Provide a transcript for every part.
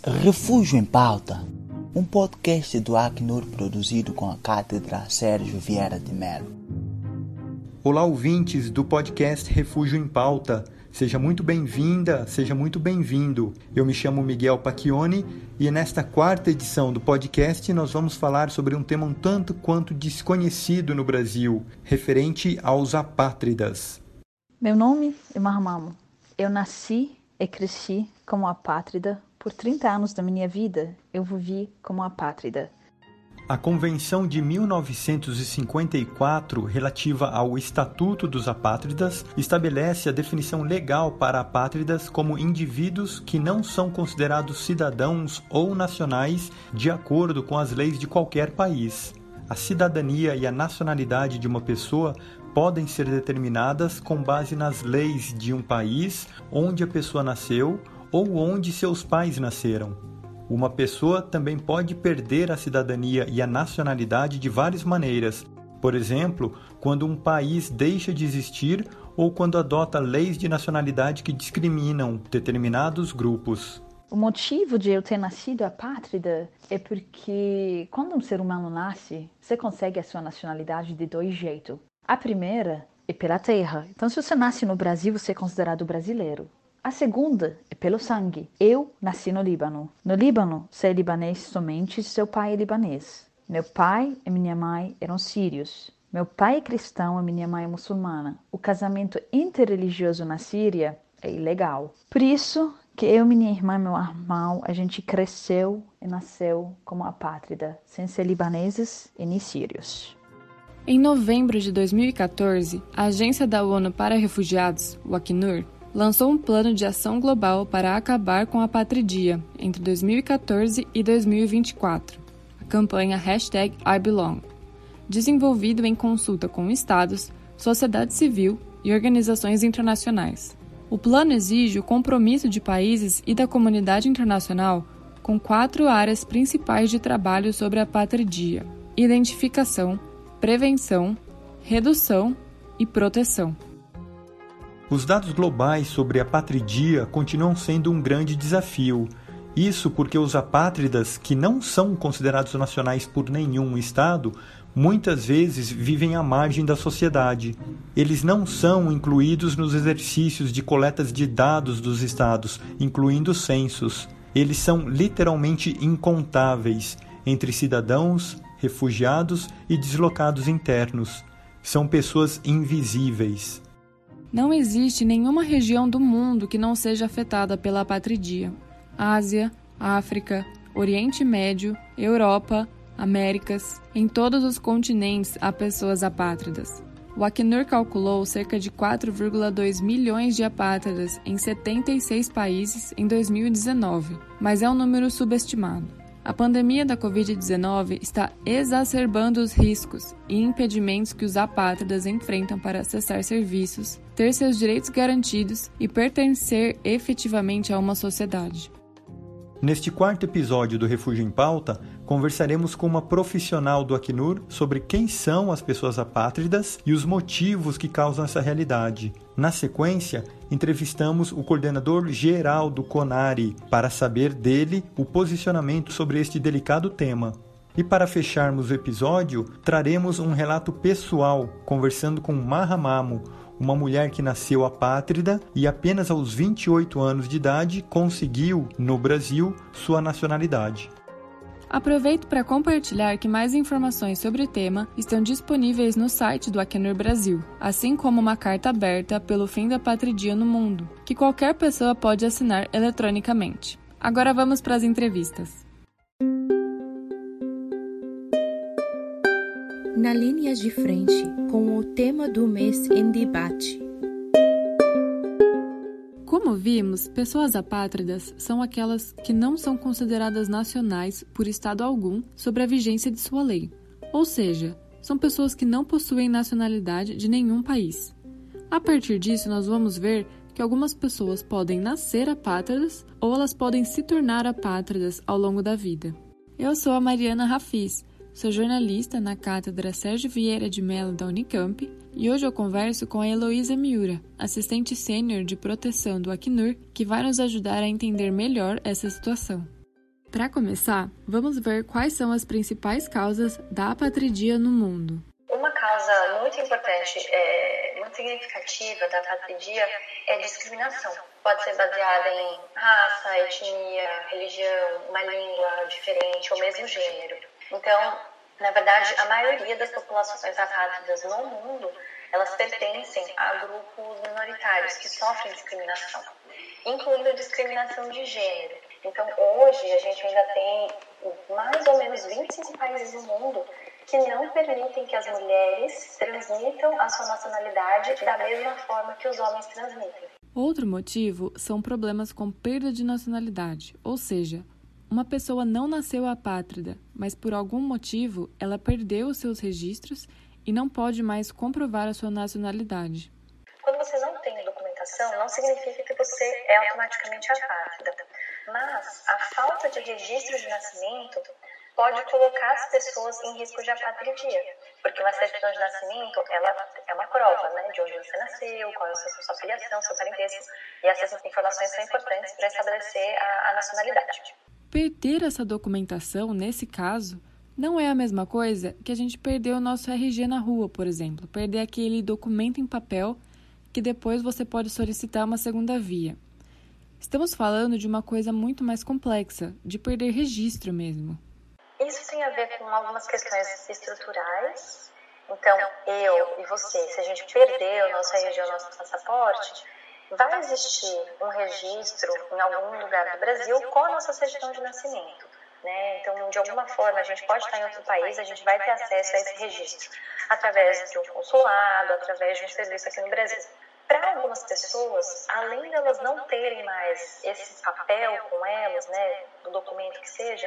Refúgio em Pauta, um podcast do Acnur produzido com a Cátedra Sérgio Vieira de Mello. Olá, ouvintes do podcast Refúgio em Pauta. Seja muito bem-vinda, seja muito bem-vindo. Eu me chamo Miguel Pacchioni e nesta quarta edição do podcast nós vamos falar sobre um tema um tanto quanto desconhecido no Brasil, referente aos apátridas. Meu nome é Mahamamo. Eu nasci e cresci como apátrida. Por 30 anos da minha vida, eu vivi como apátrida. A Convenção de 1954, relativa ao Estatuto dos Apátridas, estabelece a definição legal para apátridas como indivíduos que não são considerados cidadãos ou nacionais de acordo com as leis de qualquer país. A cidadania e a nacionalidade de uma pessoa podem ser determinadas com base nas leis de um país onde a pessoa nasceu ou onde seus pais nasceram. Uma pessoa também pode perder a cidadania e a nacionalidade de várias maneiras. Por exemplo, quando um país deixa de existir ou quando adota leis de nacionalidade que discriminam determinados grupos. O motivo de eu ter nascido apátrida é porque quando um ser humano nasce, você consegue a sua nacionalidade de dois jeitos. A primeira é pela terra. Então, se você nasce no Brasil, você é considerado brasileiro. A segunda é pelo sangue. Eu nasci no Líbano. No Líbano, você é libanês somente se seu pai é libanês. Meu pai e minha mãe eram sírios. Meu pai é cristão e minha mãe é muçulmana. O casamento interreligioso na Síria é ilegal. Por isso que eu, minha irmã e meu irmão, a gente cresceu e nasceu como apátrida, sem ser libaneses e nem sírios. Em novembro de 2014, a Agência da ONU para Refugiados, o Acnur, lançou um plano de ação global para acabar com a apatridia entre 2014 e 2024, a campanha #IBelong, desenvolvido em consulta com estados, sociedade civil e organizações internacionais. O plano exige o compromisso de países e da comunidade internacional com 4 áreas principais de trabalho sobre a apatridia: identificação, prevenção, redução e proteção. Os dados globais sobre a apátridia continuam sendo um grande desafio. Isso porque os apátridas, que não são considerados nacionais por nenhum estado, muitas vezes vivem à margem da sociedade. Eles não são incluídos nos exercícios de coletas de dados dos estados, incluindo censos. Eles são literalmente incontáveis entre cidadãos, refugiados e deslocados internos. São pessoas invisíveis. Não existe nenhuma região do mundo que não seja afetada pela apatridia. Ásia, África, Oriente Médio, Europa, Américas, em todos os continentes há pessoas apátridas. O Acnur calculou cerca de 4,2 milhões de apátridas em 76 países em 2019, mas é um número subestimado. A pandemia da Covid-19 está exacerbando os riscos e impedimentos que os apátridas enfrentam para acessar serviços, ter seus direitos garantidos e pertencer efetivamente a uma sociedade. Neste quarto episódio do Refúgio em Pauta, conversaremos com uma profissional do Acnur sobre quem são as pessoas apátridas e os motivos que causam essa realidade. Na sequência, entrevistamos o coordenador geral do CONARE para saber dele o posicionamento sobre este delicado tema. E para fecharmos o episódio, traremos um relato pessoal, conversando com Mahamamo, uma mulher que nasceu apátrida e apenas aos 28 anos de idade conseguiu, no Brasil, sua nacionalidade. Aproveito para compartilhar que mais informações sobre o tema estão disponíveis no site do Acnur Brasil, assim como uma carta aberta pelo fim da apatridia no mundo, que qualquer pessoa pode assinar eletronicamente. Agora vamos para as entrevistas. Na linha de frente, com o tema do mês em debate. Como vimos, pessoas apátridas são aquelas que não são consideradas nacionais por estado algum sobre a vigência de sua lei. Ou seja, são pessoas que não possuem nacionalidade de nenhum país. A partir disso, nós vamos ver que algumas pessoas podem nascer apátridas ou elas podem se tornar apátridas ao longo da vida. Eu sou a Mariana Rafiz. Sou jornalista na Cátedra Sérgio Vieira de Mello da Unicamp e hoje eu converso com a Heloísa Miura, assistente sênior de proteção do Acnur, que vai nos ajudar a entender melhor essa situação. Para começar, vamos ver quais são as principais causas da apatridia no mundo. Uma causa muito importante, muito significativa da apatridia é a discriminação. Pode ser baseada em raça, etnia, religião, uma língua diferente ou mesmo gênero. Então, na verdade, a maioria das populações apátridas no mundo, elas pertencem a grupos minoritários que sofrem discriminação, incluindo discriminação de gênero. Então, hoje, a gente ainda tem mais ou menos 25 países no mundo que não permitem que as mulheres transmitam a sua nacionalidade da mesma forma que os homens transmitem. Outro motivo são problemas com perda de nacionalidade, ou seja, uma pessoa não nasceu apátrida, mas por algum motivo ela perdeu os seus registros e não pode mais comprovar a sua nacionalidade. Quando você não tem documentação, não significa que você é automaticamente apátrida, mas a falta de registro de nascimento pode colocar as pessoas em risco de apatridia, porque uma certidão de nascimento, ela é uma prova, né, de onde você nasceu, qual é a sua filiação, seu parentesco, e essas informações são importantes para estabelecer a nacionalidade. Perder essa documentação, nesse caso, não é a mesma coisa que a gente perder o nosso RG na rua, por exemplo, perder aquele documento em papel que depois você pode solicitar uma segunda via. Estamos falando de uma coisa muito mais complexa, de perder registro mesmo. Isso tem a ver com algumas questões estruturais. Então, eu e você, se a gente perder o nosso RG, o nosso passaporte, vai existir um registro em algum lugar do Brasil com a nossa certidão de nascimento, né? Então, de alguma forma, a gente pode estar em outro país, a gente vai ter acesso a esse registro através de um consulado, através de um serviço aqui no Brasil. Para algumas pessoas, além de elas não terem mais esse papel com elas, né, do documento que seja,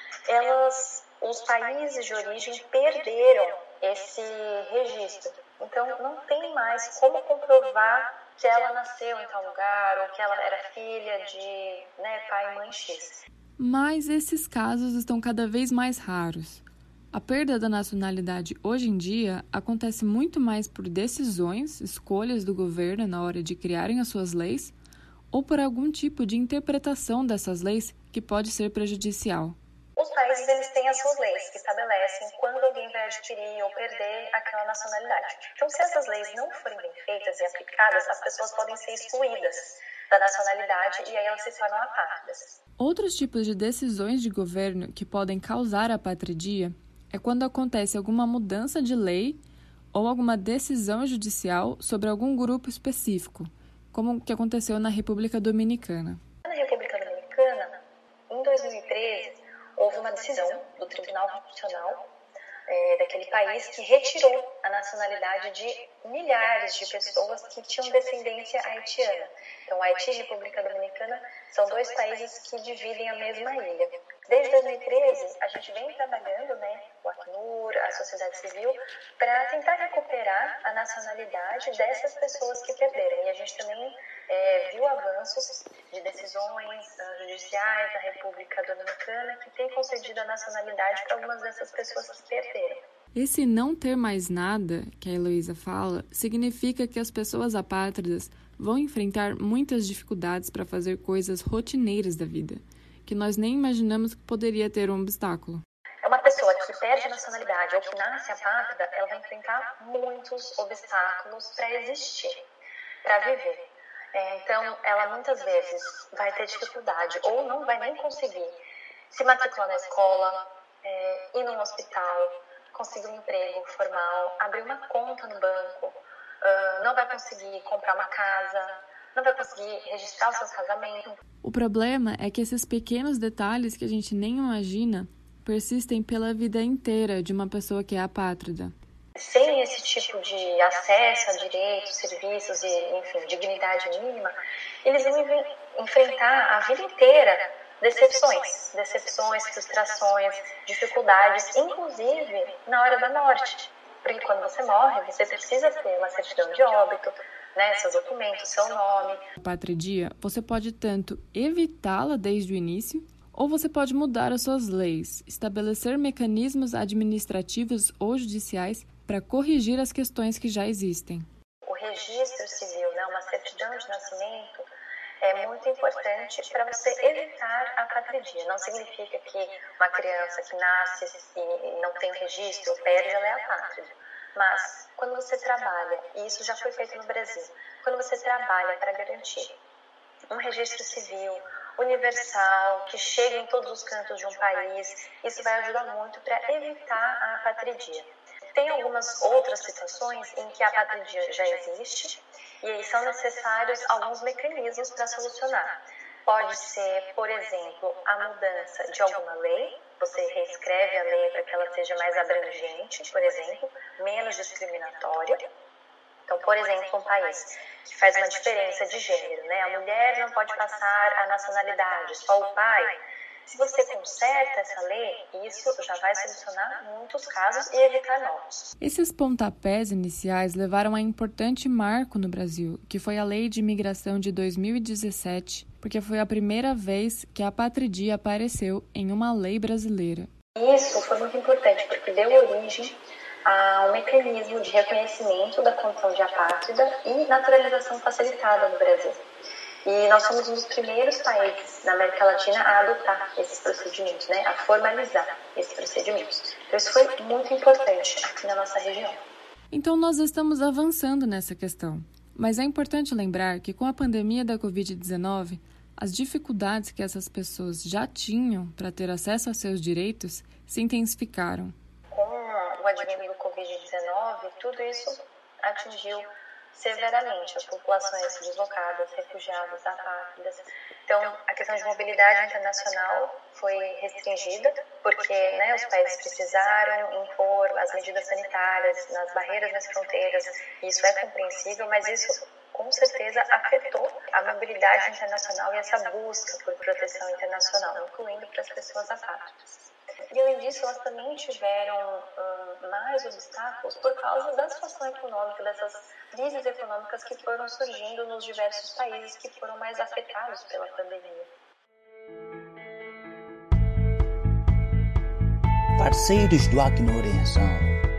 os países de origem perderam esse registro. Então, não tem mais como comprovar que ela nasceu em tal lugar ou que ela era filha de, pai e mãe X. Mas esses casos estão cada vez mais raros. A perda da nacionalidade hoje em dia acontece muito mais por decisões, escolhas do governo na hora de criarem as suas leis, ou por algum tipo de interpretação dessas leis que pode ser prejudicial. Os países eles têm as suas leis que estabelecem quando alguém vai adquirir ou perder aquela nacionalidade. Então, se essas leis não forem bem feitas e aplicadas, as pessoas podem ser excluídas da nacionalidade e aí elas se tornam apátridas. Outros tipos de decisões de governo que podem causar apatridia é quando acontece alguma mudança de lei ou alguma decisão judicial sobre algum grupo específico, como o que aconteceu na República Dominicana. Na República Dominicana, em 2013, houve uma decisão do Tribunal Constitucional daquele país que retirou a nacionalidade de milhares de pessoas que tinham descendência haitiana. Então, Haiti e República Dominicana são dois países que dividem a mesma ilha. Desde 2013, a gente vem trabalhando, o Acnur, a sociedade civil, para tentar recuperar a nacionalidade dessas pessoas que perderam. E a gente também viu avanços de decisões judiciais da República Dominicana que têm concedido a nacionalidade para algumas dessas pessoas que perderam. Esse não ter mais nada, que a Heloísa fala, significa que as pessoas apátridas vão enfrentar muitas dificuldades para fazer coisas rotineiras da vida, que nós nem imaginamos que poderia ter um obstáculo. Uma pessoa que perde a nacionalidade ou que nasce apátrida, ela vai enfrentar muitos obstáculos para existir, para viver. Então, ela muitas vezes vai ter dificuldade ou não vai nem conseguir se matricular na escola, ir num hospital, conseguir um emprego formal, abrir uma conta no banco, não vai conseguir comprar uma casa, não vai conseguir registrar o seu casamento. O problema é que esses pequenos detalhes que a gente nem imagina persistem pela vida inteira de uma pessoa que é apátrida. Sem esse tipo de acesso a direitos, serviços e, enfim, dignidade mínima, eles vão enfrentar a vida inteira decepções, frustrações, dificuldades, inclusive na hora da morte. Porque quando você morre, você precisa ter uma certidão de óbito, seus documentos, seu nome. A apatridia, você pode tanto evitá-la desde o início, ou você pode mudar as suas leis, estabelecer mecanismos administrativos ou judiciais para corrigir as questões que já existem. O registro civil, uma certidão de nascimento, é muito importante para você evitar a patridia. Não significa que uma criança que nasce e não tem registro ou perde, ela é apátrida. Mas, quando você trabalha, e isso já foi feito no Brasil, quando você trabalha para garantir um registro civil universal, que chega em todos os cantos de um país, isso vai ajudar muito para evitar a apatridia. Tem algumas outras situações em que a apatridia já existe, e aí são necessários alguns mecanismos para solucionar. Pode ser, por exemplo, a mudança de alguma lei, você reescreve a lei para que ela seja mais abrangente, por exemplo, menos discriminatória. Então, por exemplo, um país que faz uma diferença de gênero, né? A mulher não pode passar a nacionalidade, só o pai. Se você conserta essa lei, isso já vai solucionar muitos casos e evitar novos. Esses pontapés iniciais levaram a um importante marco no Brasil, que foi a Lei de Imigração de 2017, porque foi a primeira vez que a apatridia apareceu em uma lei brasileira. Isso foi muito importante, porque deu origem a um mecanismo de reconhecimento da condição de apátrida e naturalização facilitada no Brasil. E nós somos um dos primeiros países na América Latina a adotar esses procedimentos, né? A formalizar esses procedimentos. Então isso foi muito importante aqui na nossa região. Então nós estamos avançando nessa questão. Mas é importante lembrar que com a pandemia da Covid-19, as dificuldades que essas pessoas já tinham para ter acesso a seus direitos se intensificaram. Com o advento do Covid-19, tudo isso atingiu severamente as populações deslocadas, refugiadas, apátridas. Então, a questão de mobilidade internacional foi restringida, porque os países precisaram impor as medidas sanitárias nas barreiras nas fronteiras. Isso é compreensível, mas isso com certeza afetou a mobilidade internacional e essa busca por proteção internacional, incluindo para as pessoas apátridas. E além disso, elas também tiveram mais obstáculos por causa da situação econômica, dessas crises econômicas que foram surgindo nos diversos países que foram mais afetados pela pandemia. Parceiros do Acnur em Ação.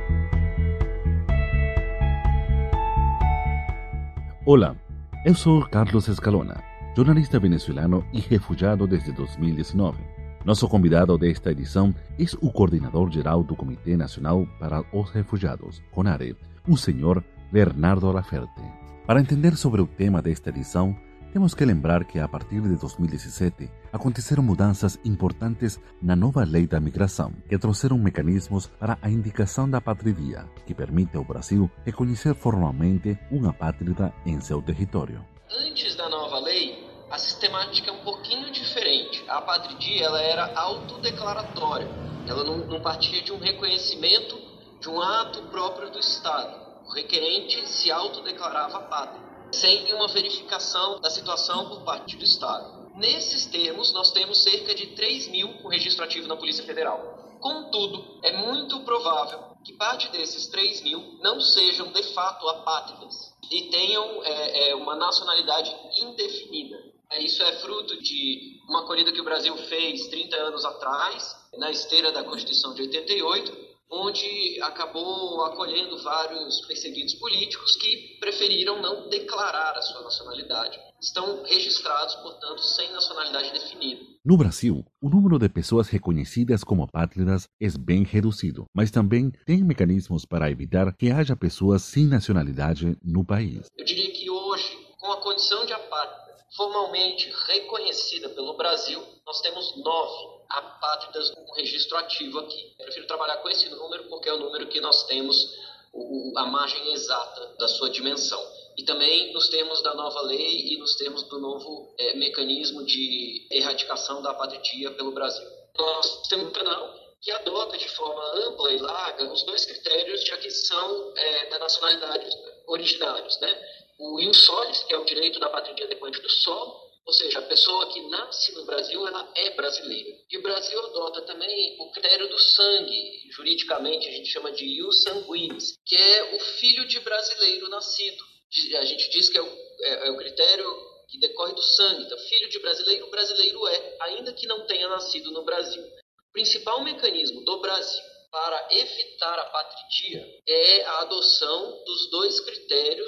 Olá, eu sou Carlos Escalona, jornalista venezuelano e refugiado desde 2019. Nosso convidado desta edição é o coordenador-geral do Comitê Nacional para os Refugiados, CONARE, o senhor Bernardo Laferte. Para entender sobre o tema desta edição, temos que lembrar que a partir de 2017 aconteceram mudanças importantes na nova lei da migração, que trouxeram mecanismos para a indicação da apatridia, que permite ao Brasil reconhecer formalmente uma apátrida em seu território. Antes da nova lei, a sistemática é um pouquinho diferente. A apatridia ela era autodeclaratória. Ela não partia de um reconhecimento de um ato próprio do Estado. O requerente se autodeclarava apátrida, sem uma verificação da situação por parte do Estado. Nesses termos, nós temos cerca de 3 mil com registro ativo na Polícia Federal. Contudo, é muito provável que parte desses 3 mil não sejam de fato apátridas e tenham uma nacionalidade indefinida. Isso é fruto de uma acolhida que o Brasil fez 30 anos atrás, na esteira da Constituição de 88, onde acabou acolhendo vários perseguidos políticos que preferiram não declarar a sua nacionalidade. Estão registrados, portanto, sem nacionalidade definida. No Brasil, o número de pessoas reconhecidas como apátridas é bem reduzido, mas também tem mecanismos para evitar que haja pessoas sem nacionalidade no país. Eu diria que hoje, com a condição de apátrida formalmente reconhecida pelo Brasil, nós temos 9 apátridas com registro ativo aqui. Eu prefiro trabalhar com esse número porque é o número que nós temos a margem exata da sua dimensão. E também nos termos da nova lei e nos termos do novo mecanismo de erradicação da apatridia pelo Brasil. Nós temos um canal que adota de forma ampla e larga os 2 critérios de aquisição da nacionalidade originários, né? O ius solis, que é o direito da apatridia depois do solo, ou seja, a pessoa que nasce no Brasil, ela é brasileira. E o Brasil adota também o critério do sangue, juridicamente a gente chama de ius sanguinis, que é o filho de brasileiro nascido. A gente diz que é o critério que decorre do sangue. Então, filho de brasileiro, brasileiro é, ainda que não tenha nascido no Brasil. O principal mecanismo do Brasil para evitar a apatridia é a adoção dos 2 critérios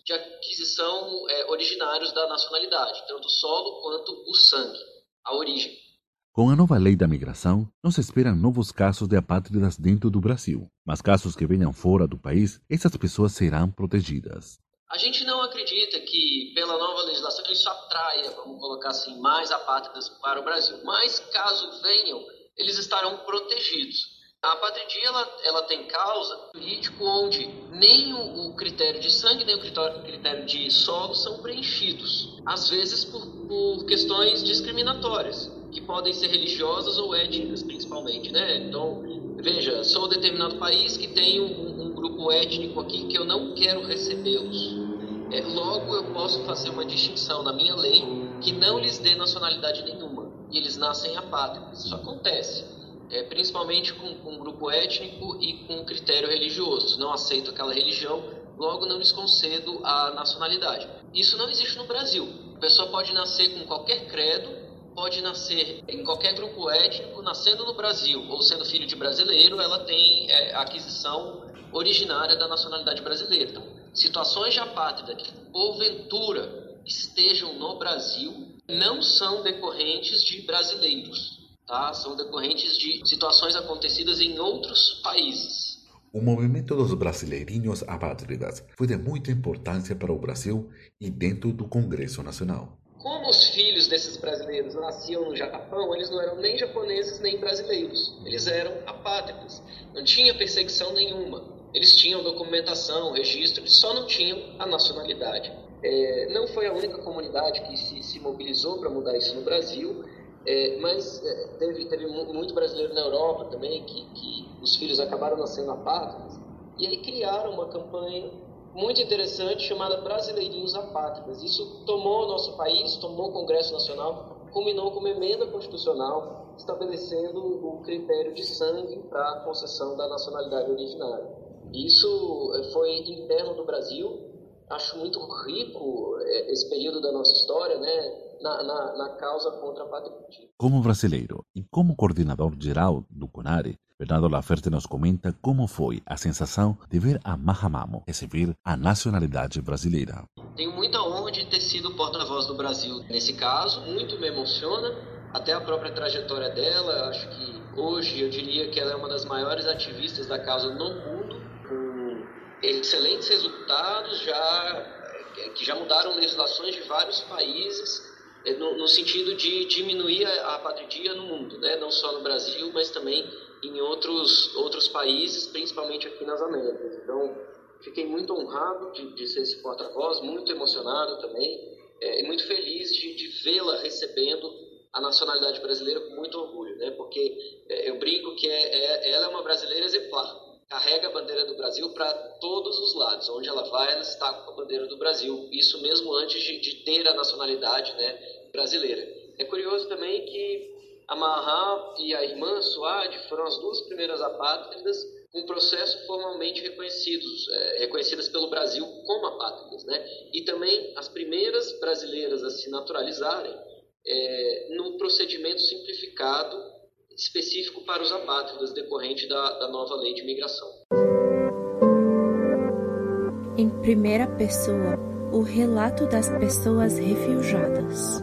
de aquisição originários da nacionalidade, tanto o solo quanto o sangue, a origem. Com a nova lei da migração, não se esperam novos casos de apátridas dentro do Brasil, mas casos que venham fora do país, essas pessoas serão protegidas. A gente não acredita que, pela nova legislação, isso atraia, vamos colocar assim, mais apátridas para o Brasil. Mas, caso venham, eles estarão protegidos. A apatridie, ela tem causa político onde nem o critério de sangue, nem o critério de solo são preenchidos. Às vezes por questões discriminatórias, que podem ser religiosas ou étnicas, principalmente, né? Então, veja, sou de determinado país que tem um grupo étnico aqui que eu não quero recebê-los. Logo, eu posso fazer uma distinção na minha lei que não lhes dê nacionalidade nenhuma. E eles nascem apátridas. Isso acontece. Principalmente com um grupo étnico e com critério religioso. Não aceito aquela religião, logo não lhes concedo a nacionalidade. Isso não existe no Brasil. A pessoa pode nascer com qualquer credo, pode nascer em qualquer grupo étnico, nascendo no Brasil ou sendo filho de brasileiro, ela tem a aquisição originária da nacionalidade brasileira. Então, situações de apátrida que porventura estejam no Brasil não são decorrentes de brasileiros. Tá? São decorrentes de situações acontecidas em outros países. O movimento dos brasileirinhos apátridas foi de muita importância para o Brasil e dentro do Congresso Nacional. Como os filhos desses brasileiros nasciam no Japão, eles não eram nem japoneses nem brasileiros. Eles eram apátridas. Não tinha perseguição nenhuma. Eles tinham documentação, registro, eles só não tinham a nacionalidade. Não foi a única comunidade que se mobilizou para mudar isso no Brasil. Mas teve muito brasileiro na Europa também, que os filhos acabaram nascendo apátridas, e aí criaram uma campanha muito interessante chamada Brasileirinhos Apátridas. Isso tomou o nosso país, tomou o Congresso Nacional, culminou com uma emenda constitucional estabelecendo o critério de sangue para a concessão da nacionalidade originária. Isso foi interno do Brasil. Acho muito rico esse período da nossa história, né? Na causa contra a apatridie. Como brasileiro e como coordenador geral do CONARE, Bernardo Laferte nos comenta como foi a sensação de ver a Maha Mamo receber a nacionalidade brasileira. Tenho muita honra de ter sido porta-voz do Brasil nesse caso, muito me emociona, até a própria trajetória dela. Acho que hoje eu diria que ela é uma das maiores ativistas da causa no mundo, com excelentes resultados, que já mudaram legislações de vários países, no sentido de diminuir a apatridie no mundo, né? Não só no Brasil, mas também em outros países, principalmente aqui nas Américas. Então, fiquei muito honrado de ser esse porta-voz, muito emocionado também, e muito feliz de vê-la recebendo a nacionalidade brasileira com muito orgulho, né? Porque eu brinco que ela é uma brasileira exemplar. Carrega a bandeira do Brasil para todos os lados. Onde ela vai, ela está com a bandeira do Brasil. Isso mesmo antes de ter a nacionalidade, né, brasileira. É curioso também que a Maha e a irmã Suade foram as duas primeiras apátridas com processo formalmente reconhecidas pelo Brasil como apátridas, né? E também as primeiras brasileiras a se naturalizarem no procedimento simplificado específico para os apátridas decorrente da nova lei de imigração. Em primeira pessoa, o relato das pessoas refugiadas.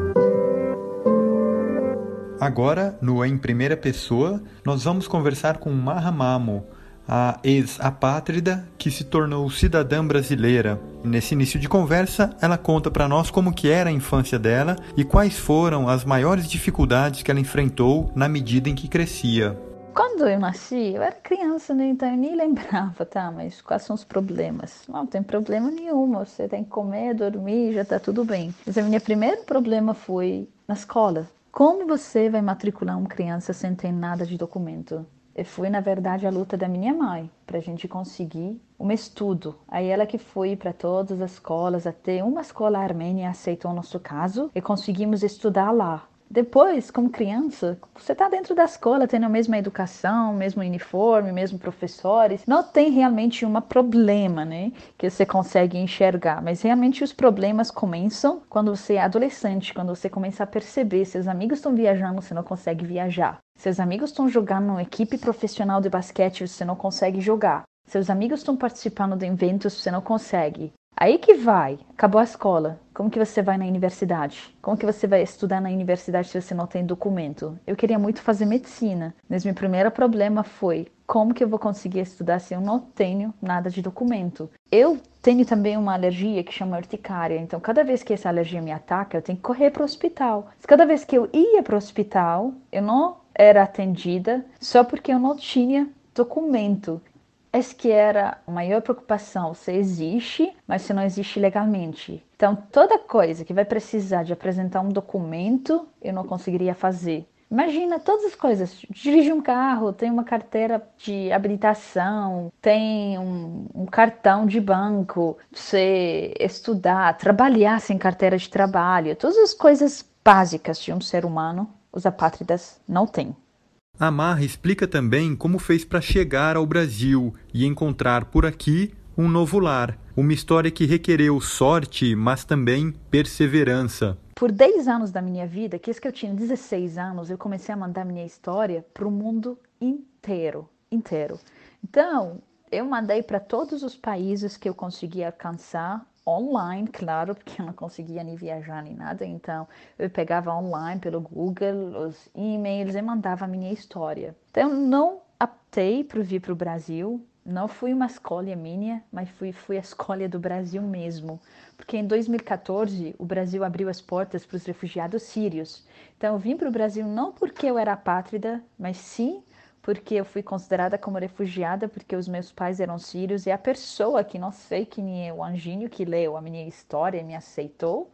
Agora, no Em Primeira Pessoa, nós vamos conversar com Maha Mamo, a ex-apátrida que se tornou cidadã brasileira. Nesse início de conversa, ela conta para nós como que era a infância dela e quais foram as maiores dificuldades que ela enfrentou na medida em que crescia. Quando eu nasci, eu era criança, né? Então eu nem lembrava, tá? Mas quais são os problemas? Não tem problema nenhum, você tem que comer, dormir, já tá tudo bem. Mas o meu primeiro problema foi na escola. Como você vai matricular uma criança sem ter nada de documento? E foi, na verdade, a luta da minha mãe, para a gente conseguir um estudo. Aí ela que foi para todas as escolas, até uma escola armênia aceitou o nosso caso e conseguimos estudar lá. Depois, como criança, você está dentro da escola, tendo a mesma educação, mesmo uniforme, mesmo professores. Não tem realmente um problema, né, que você consegue enxergar. Mas realmente os problemas começam quando você é adolescente, quando você começa a perceber seus amigos estão viajando, você não consegue viajar. Seus amigos estão jogando numa equipe profissional de basquete, você não consegue jogar. Seus amigos estão participando de eventos, você não consegue. Aí que vai, acabou a escola. Como que você vai na universidade? Como que você vai estudar na universidade se você não tem documento? Eu queria muito fazer medicina, mas meu primeiro problema foi como que eu vou conseguir estudar se eu não tenho nada de documento? Eu tenho também uma alergia que chama urticária, então cada vez que essa alergia me ataca, eu tenho que correr para o hospital. Cada vez que eu ia para o hospital, eu não era atendida só porque eu não tinha documento. Essa que era a maior preocupação. Você existe, mas você não existe legalmente. Então, toda coisa que vai precisar de apresentar um documento, eu não conseguiria fazer. Imagina todas as coisas. Dirigir um carro, tem uma carteira de habilitação, tem um cartão de banco, você estudar, trabalhar sem carteira de trabalho. Todas as coisas básicas de um ser humano, os apátridas não têm. A Marra explica também como fez para chegar ao Brasil e encontrar por aqui um novo lar. Uma história que requereu sorte, mas também perseverança. Por 10 anos da minha vida, que eu tinha 16 anos, eu comecei a mandar minha história para o mundo inteiro. Então, eu mandei para todos os países que eu conseguia alcançar, online, claro, porque eu não conseguia nem viajar nem nada, então eu pegava online pelo Google, os e-mails e mandava a minha história. Então eu não optei por vir para o Brasil, não fui uma escolha minha, mas fui a escolha do Brasil mesmo, porque em 2014 o Brasil abriu as portas para os refugiados sírios. Então eu vim para o Brasil não porque eu era apátrida, mas sim porque eu fui considerada como refugiada, porque os meus pais eram sírios, e a pessoa que não sei quem é, o anjinho que leu a minha história e me aceitou,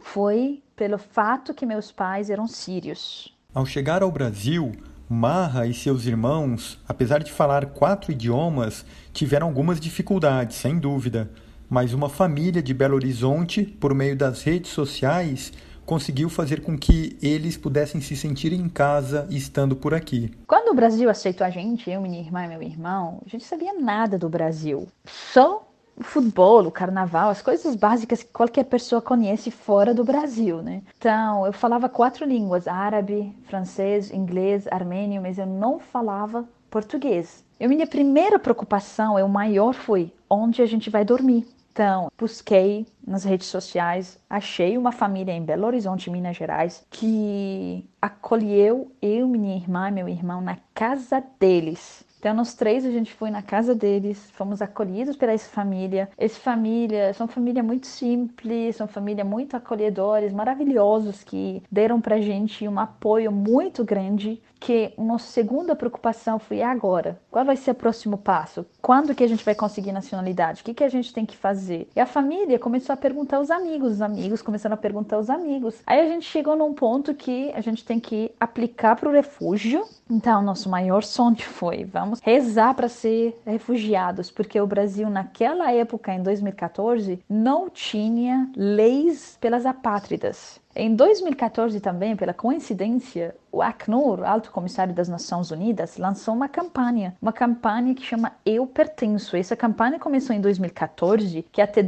foi pelo fato que meus pais eram sírios. Ao chegar ao Brasil, Marra e seus irmãos, apesar de falar 4 idiomas, tiveram algumas dificuldades, sem dúvida. Mas uma família de Belo Horizonte, por meio das redes sociais, conseguiu fazer com que eles pudessem se sentir em casa estando por aqui. Quando o Brasil aceitou a gente, eu, minha irmã e meu irmão, a gente sabia nada do Brasil. Só o futebol, o carnaval, as coisas básicas que qualquer pessoa conhece fora do Brasil, né? Então, eu falava 4 línguas, árabe, francês, inglês, armênio, mas eu não falava português. Minha primeira preocupação, o maior, foi onde a gente vai dormir. Então, busquei nas redes sociais, achei uma família em Belo Horizonte, Minas Gerais, que acolheu eu, minha irmã e meu irmão na casa deles. Então, nós 3, a gente foi na casa deles, fomos acolhidos por essa família. São família muito simples, são família muito acolhedores, maravilhosos, que deram pra gente um apoio muito grande, que nossa segunda preocupação foi agora. Qual vai ser o próximo passo? Quando que a gente vai conseguir nacionalidade? O que a gente tem que fazer? E a família começou a perguntar aos amigos, os amigos começaram a perguntar aos amigos. Aí a gente chegou num ponto que a gente tem que aplicar para o refúgio. Então, nosso maior sonho foi, vamos rezar para ser refugiados, porque o Brasil, naquela época, em 2014, não tinha leis pelas apátridas. Em 2014 também, pela coincidência, o Acnur, Alto Comissário das Nações Unidas, lançou uma campanha que chama Eu Pertenço. Essa campanha começou em 2014, que até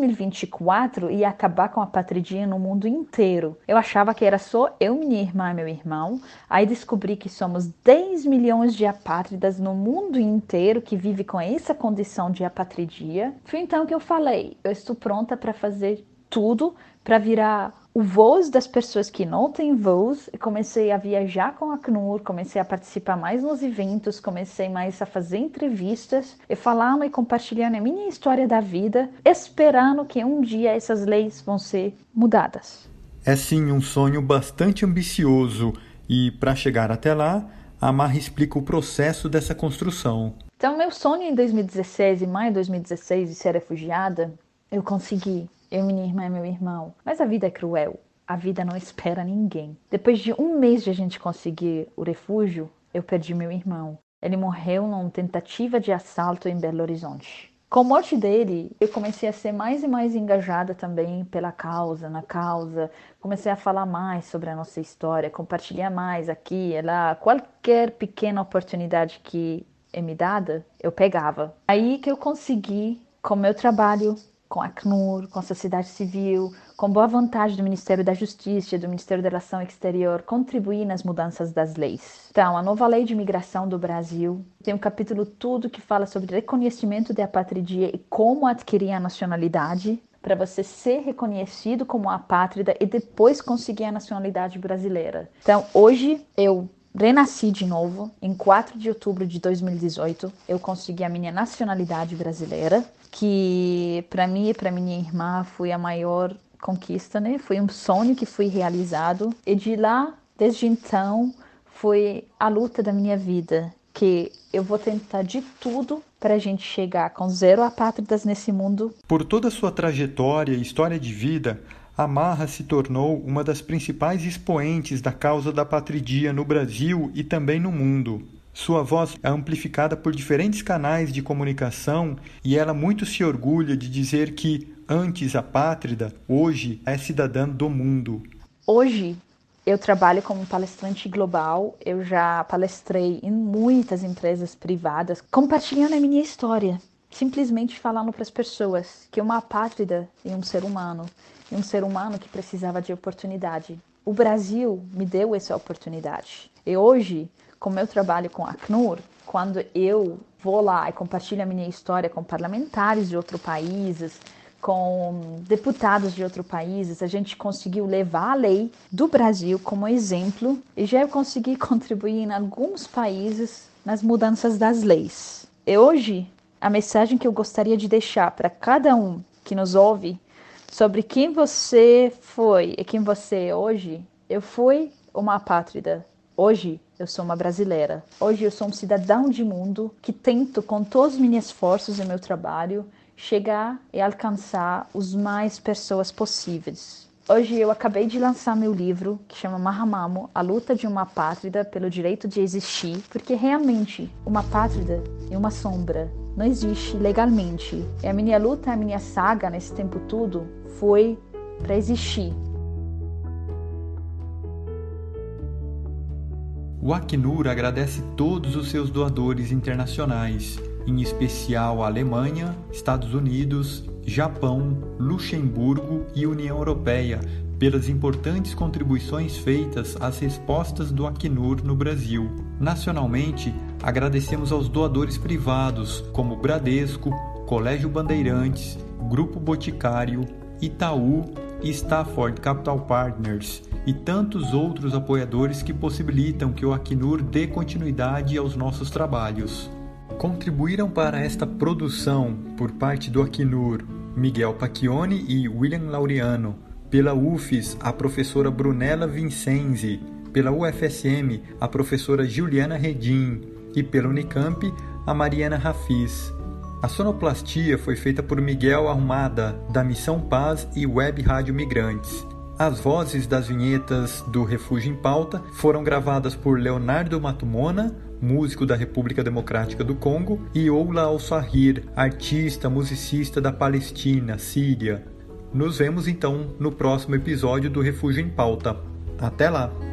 2024 ia acabar com a apatridia no mundo inteiro. Eu achava que era só eu, minha irmã e meu irmão. Aí descobri que somos 10 milhões de apátridas no mundo inteiro que vivem com essa condição de apatridia. Foi então que eu falei, eu estou pronta para fazer tudo para virar o voz das pessoas que não têm voz. E comecei a viajar com a Acnur, comecei a participar mais nos eventos, comecei mais a fazer entrevistas e falando e compartilhando a minha história da vida, esperando que um dia essas leis vão ser mudadas. É sim um sonho bastante ambicioso e, para chegar até lá, a Marra explica o processo dessa construção. Então, meu sonho em 2016, em maio de 2016, de ser refugiada, eu consegui. Eu, minha irmã e meu irmão. Mas a vida é cruel. A vida não espera ninguém. Depois de 1 mês de a gente conseguir o refúgio, eu perdi meu irmão. Ele morreu numa tentativa de assalto em Belo Horizonte. Com a morte dele, eu comecei a ser mais e mais engajada também pela causa, Comecei a falar mais sobre a nossa história, compartilhar mais aqui e lá. Qualquer pequena oportunidade que é me dada, eu pegava. Aí que eu consegui, com meu trabalho, com a Acnur, com a sociedade civil, com boa vontade do Ministério da Justiça e do Ministério da Relação Exterior, contribuir nas mudanças das leis. Então, a nova lei de imigração do Brasil tem um capítulo todo que fala sobre reconhecimento da apátrida e como adquirir a nacionalidade, para você ser reconhecido como apátrida e depois conseguir a nacionalidade brasileira. Então, hoje eu renasci de novo. Em 4 de outubro de 2018, eu consegui a minha nacionalidade brasileira, que para mim e para minha irmã foi a maior conquista, né? Foi um sonho que foi realizado. E de lá, desde então, foi a luta da minha vida, que eu vou tentar de tudo para a gente chegar com 0 apátridas nesse mundo. Por toda a sua trajetória e história de vida, Amarra se tornou uma das principais expoentes da causa da apatridia no Brasil e também no mundo. Sua voz é amplificada por diferentes canais de comunicação e ela muito se orgulha de dizer que, antes apátrida, hoje é cidadã do mundo. Hoje, eu trabalho como palestrante global, eu já palestrei em muitas empresas privadas, compartilhando a minha história, simplesmente falando para as pessoas que uma apátrida é um ser humano que precisava de oportunidade. O Brasil me deu essa oportunidade. E hoje, como eu trabalho com a Acnur, quando eu vou lá e compartilho a minha história com parlamentares de outros países, com deputados de outros países, a gente conseguiu levar a lei do Brasil como exemplo e já consegui contribuir em alguns países nas mudanças das leis. E hoje, a mensagem que eu gostaria de deixar para cada um que nos ouve sobre quem você foi e quem você é hoje, eu fui uma apátrida. Hoje eu sou uma brasileira. Hoje eu sou um cidadão de mundo que tento, com todos os meus esforços e meu trabalho, chegar e alcançar os mais pessoas possíveis. Hoje eu acabei de lançar meu livro, que chama Mahamamo, A Luta de uma Apátrida pelo Direito de Existir, porque realmente uma apátrida é uma sombra, não existe legalmente. E a minha luta, a minha saga nesse tempo todo foi para existir. O Acnur agradece todos os seus doadores internacionais, em especial a Alemanha, Estados Unidos, Japão, Luxemburgo e União Europeia, pelas importantes contribuições feitas às respostas do Acnur no Brasil. Nacionalmente, agradecemos aos doadores privados, como Bradesco, Colégio Bandeirantes, Grupo Boticário, Itaú e Stafford Capital Partners, e tantos outros apoiadores que possibilitam que o Acnur dê continuidade aos nossos trabalhos. Contribuíram para esta produção, por parte do Acnur, Miguel Pacchioni e William Laureano, pela UFES, a professora Brunella Vincenzi, pela UFSM, a professora Juliana Redim, e pela Unicamp, a Mariana Rafiz. A sonoplastia foi feita por Miguel Arrumada, da Missão Paz e Web Rádio Migrantes. As vozes das vinhetas do Refúgio em Pauta foram gravadas por Leonardo Matumona, músico da República Democrática do Congo, e Oula Al-Sahir, artista, musicista da Palestina, Síria. Nos vemos então no próximo episódio do Refúgio em Pauta. Até lá!